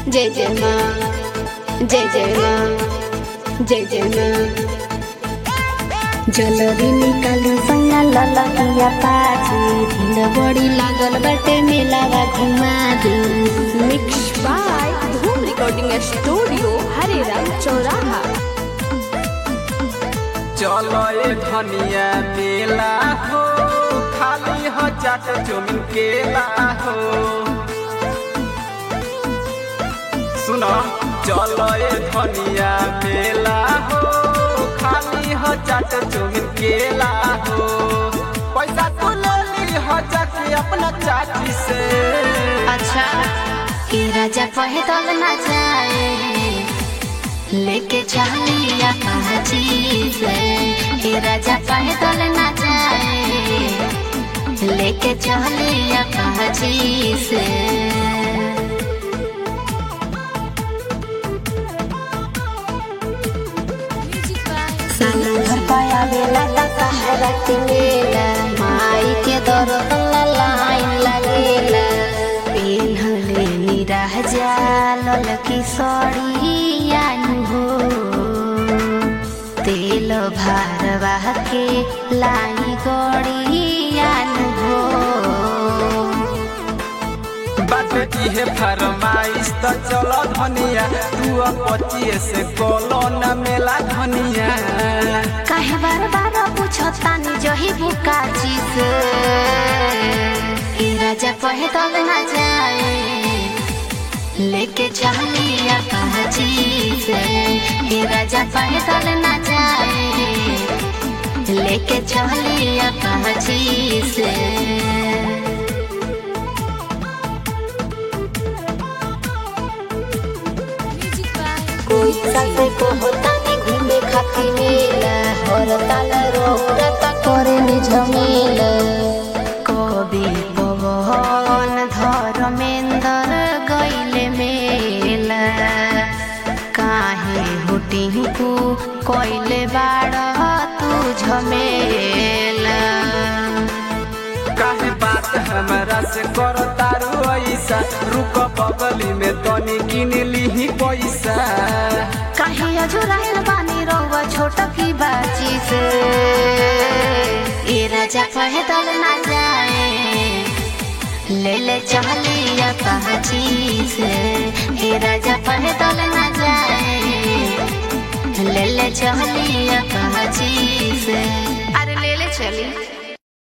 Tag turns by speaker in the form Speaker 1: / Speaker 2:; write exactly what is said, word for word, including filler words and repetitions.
Speaker 1: जय जय माँ, जय जय माँ, जय जय माँ। जलरी निकाली संगा ललकिया पाछी, भीड़ बड़ी लागल बाटे मेलावा घुमा दे।
Speaker 2: Mix by Dhoom recording studio Hareram चौराहा।
Speaker 3: चलो ए धनिया मेला हो, खाली हो चाट चुमिन केला हो। सुनो चलो ए धनिया मेला हो, खाली हो चाट चुमिन केला हो। पैसा तो ले ली हो जाके अपना चाची से।
Speaker 1: अच्छा के राजा पैदल ना जाए, लेके चलिया पाची से। के राजा पैदल ना जाए, लेके चलिया पाची से। घर पाया बेला दशहरा के मेला, माई के दरबार लाइन लगेला। पेन्हले निराह जाल की सड़िया हो, तेल भरवा के लाई गड़िया हो।
Speaker 3: बात की है फरमाइश तो चलो धनिया, तू पचिए से कोलो न मेला धनिया।
Speaker 1: काहे बार बार पूछतानी जही बुकाची से। ए राजा पैदल ना जाए, लेके चलिया पाची से। ए राजा पैदल ना जाए, लेके चलिया पाची से। कोई साथे को होता नहीं घूमे खाती मेला, और ताल रोता करे नि झमेला। कवि पवन धर्मेंद्र गईले मेला, काहे हुटी को कोइले बाड़ तू झमेला।
Speaker 3: काहे बात हमरा से करो तारू ऐसा, रुक बगली में तनी किन ली पैसा।
Speaker 1: काहे अजुराइल बानी रहुआ छोट की बाची से। ए राजा पैदल ना जाए, ले ले चलिया पाची से। ए राजा पैदल ना जाए, ले ले चलिया पाची से। अरे ले ले चली।